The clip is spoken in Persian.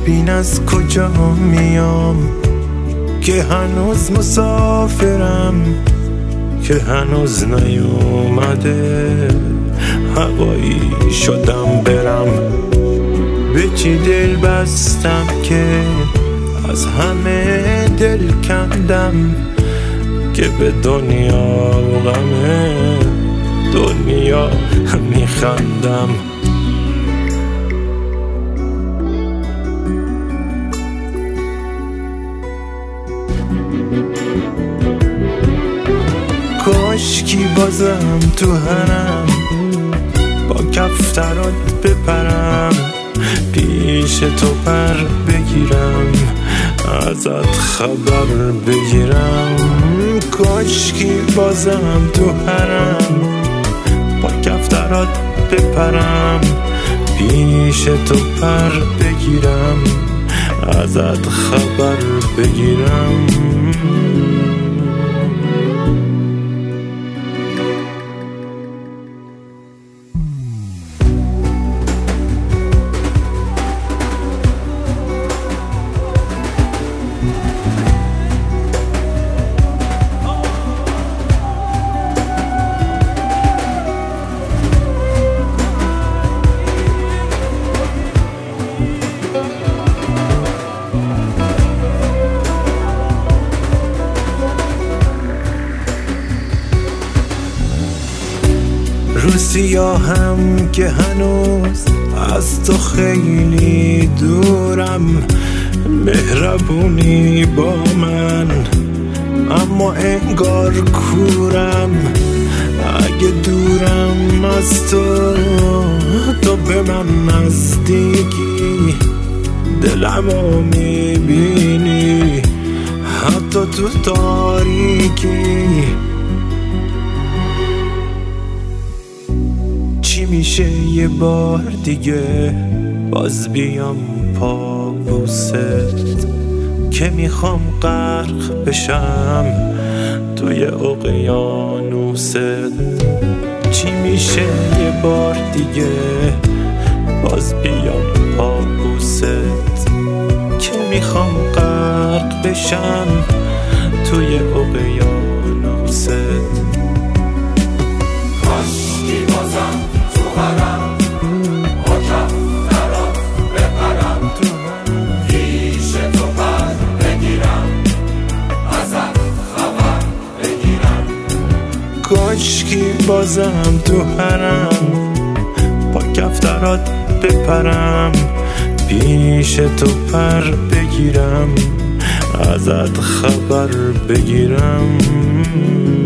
ببین از کجا میام، که هنوز مسافرم، که هنوز نیومده هوایی شدم برم. به چی دل بستم که از همه دل کندم، که به دنیا و غم دنیا میخندم. کاشکی بازم تو حرم با کفترات بپرم، پیش تو پر بگیرم، ازت خبر بگیرم. کاشکی بازم تو حرم با کفترات بپرم، پیش تو پر بگیرم، ازت خبر بگیرم. رو سیاهم که هنوز از تو خیلی دورم، مهربونی با من اما انگار کورم. اگه دورم از تو به من نزدیکی، دلمو میبینی حتی تو تاریکی. چی میشه یه بار دیگه باز بیام پابوست، که میخوام غرق بشم توی اقیانوست. چی میشه یه بار دیگه باز بیام پابوست، که میخوام غرق بشم توی اقیانوست. کاشکی بازم تو حرم با کفترات بپرم، پیش تو پر بگیرم، ازت خبر بگیرم. کاشکی بازم تو حرم با کفترات بپرم، پیش تو پر بگیرم، ازت خبر بگیرم.